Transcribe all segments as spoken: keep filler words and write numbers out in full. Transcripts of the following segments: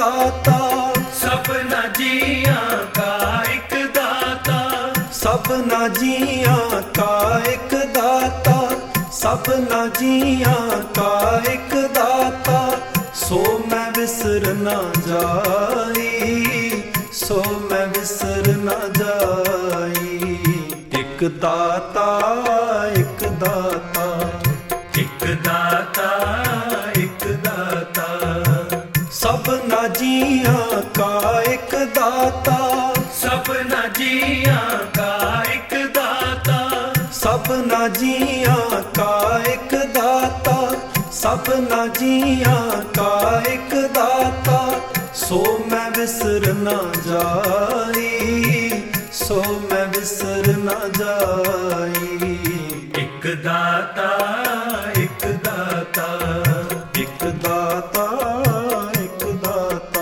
दाता, सबना जिया का एक दाता, सबना जिया का एक दाता, सबना जिया का एक दाता। सो मैं विसर ना जाई, सो मैं विसर ना जाई। एक दाता एक दाता, एक दाता एक दाता, सबना जिया का एक दाता, सबना जिया का एक दाता, सबना जिया का एक दाता, सबना जिया का एक दाता। सो मैं विसर ना जाई, सो मैं विसर ना जाई। एक दाता एक दाता, एक दाता एक दाता।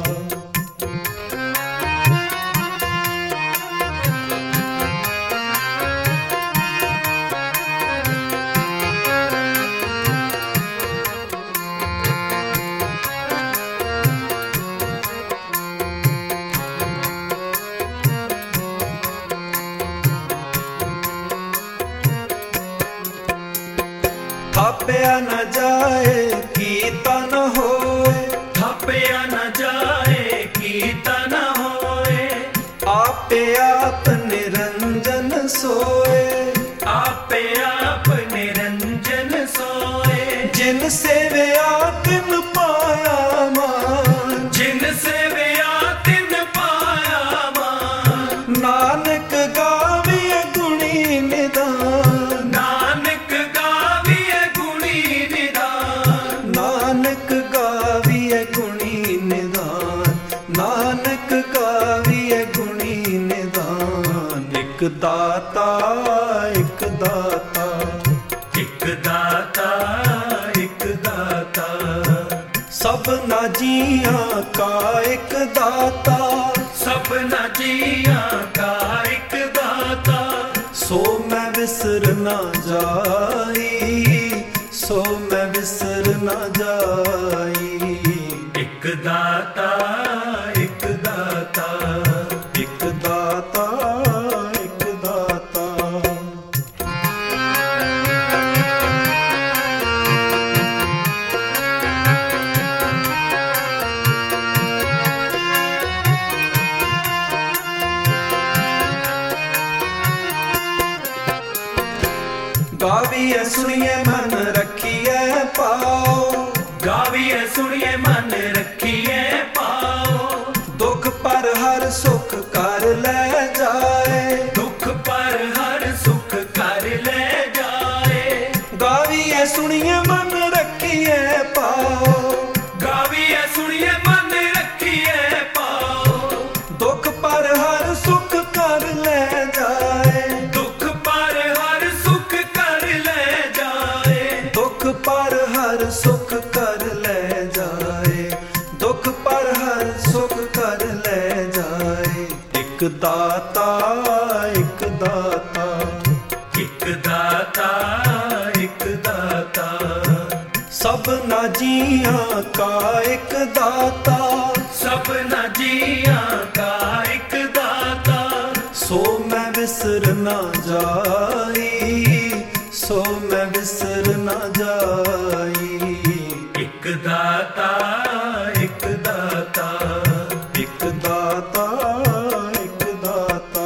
थापया न जाए कीता न होए, थापया न जाए कीता न होए, आपे आप निरंजन सोए, आपे आप निरंजन सोए। जिन सेवया तिन पाया मान, जिन सेवया तिन पाया मान, नानक गाविए गुणी निदान, नानक गाविए गुणी निदान, नानक गाविए गुणी निदान, नानक गाविए गुणी निदान। एक दाता एक दाता, एक दाता एक दाता, सबना जिया का एक दाता, सबना जिया का एक दाता। सो मैं विसर ना जाई, सो मैं विसर ना जाई। एक दाता एक दाता, एक दाता एक दाता। गाविए सुनिए मन रखिए पाओ, गाविए सुनिए मन रखिए पाओ, दुख पर हर सुख कर ले जाए, दुख पर हर सुख कर ले जाए। गाविए सुनिए मन रखिए पाओ, गाविए सुनिए मन रखिए पाओ, दुख पर हर सुख कर ले जाए, दुख पर हर सुख कर ले जाए, दुख पर हर सुख कर ले जाए, दुख पर हर सुख कर ले जाए। एक दाता एक दाता, एक दाता एक दाता, सबना जिया का एक दाता, सबना जिया का एक दाता। सो मैं विसर ना जाई, सो मैं विसर ना जाई। एक दाता एक दाता, एक दाता एक दाता।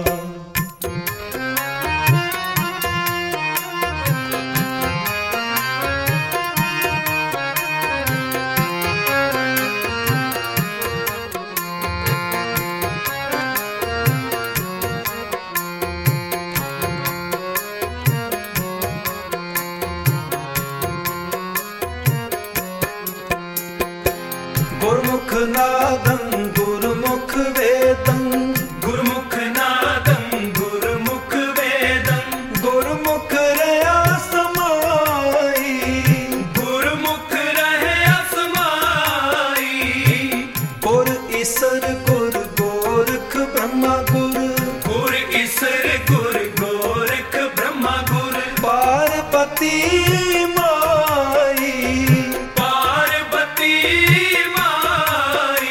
गुरमुख नादं गुरमुख वेदं, गुरमुख नादं गुरमुख वेदं, गुरमुख रया समाई, गुरमुख रहे असमाई। गुर ईसर गुर गोरख ब्रह्मा गुर, गुर ईसर गुर गोरख ब्रह्मा गुर, पार्वती माई, पार्वती माई।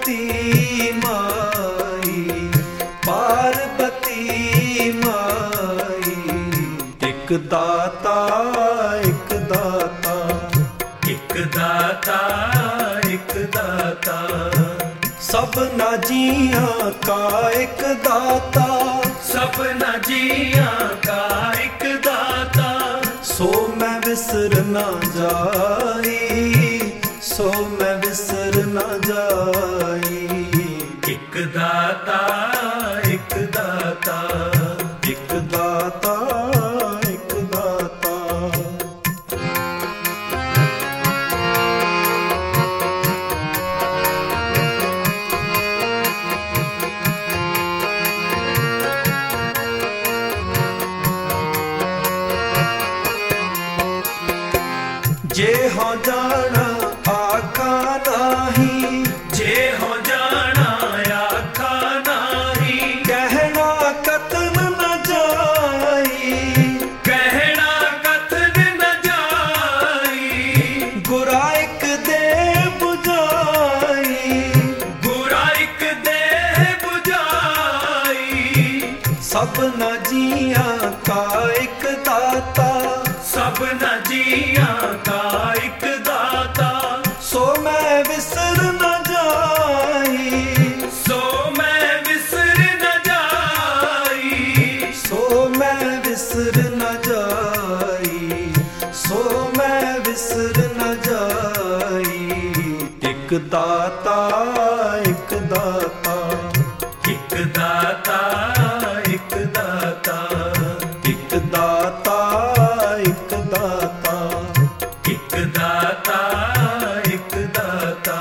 पार्वती माई, पार्वती माई। एक दाता एक दाता, एक दाता एक दाता, सबना जियां का एक दाता, सबना जियां का एक दाता। सो मैं विसर ना जाई, सो मैं विसर ना जाई। एक दाता एक दाता, एक दाता एक दाता। जे हो जाना आखा नाही, जे हो जाना आखा नाही। कहना कतन न जाई, कहना कथन न जाई। गुराइक दे बुझाई, गुराइक दे बुझाई। सबना जियां का एक दाता, सबना जियां का एक दाता। सो मैं विसर न जाई, सो मैं विसर न जाई। सो मैं विसर न जाई, सो मैं विसर न जाई। एक दाता एक दाता, एक दाता एक दाता, एक दाता एक दाता। एक दाता एक दाता,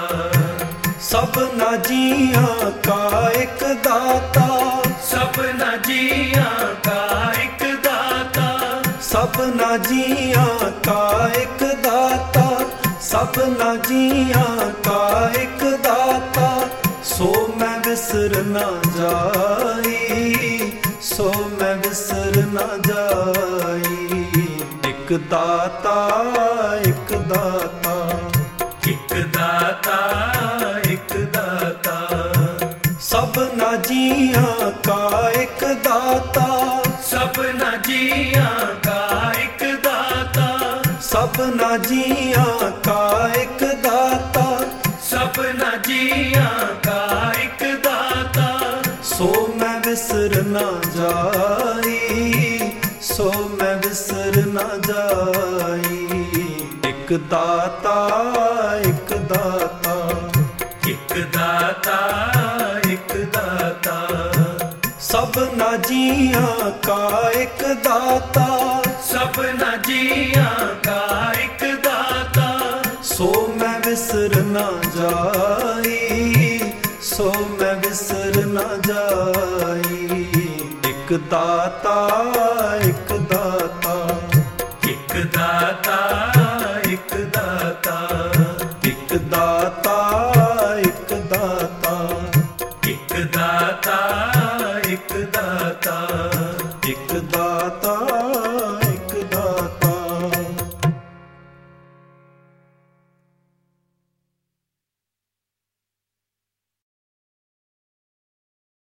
सबना जियां का एक दाता, सबना जियां का एक दाता। सबना जियां का एक दाता, सबना जियां का एक दाता। सो मैं विसर ना जाई, सो मैं विसर ना जाई। एक दाता एक दाता, एक दाता एक दाता, सबना जियां का एक दाता, सबना जियां का एक दाता। सबना जियां का एक दाता, सबना जियां का एक दाता। सो मैं विसर ना जाई, सो मैं विसर ना जाई। एक दाता एक दाता, एक दाता एक दाता, सबना जियां का एक दाता, सबना जियां का एक दाता। सो मैं विसर ना जाई, सो मैं विसर ना जाई। एक दाता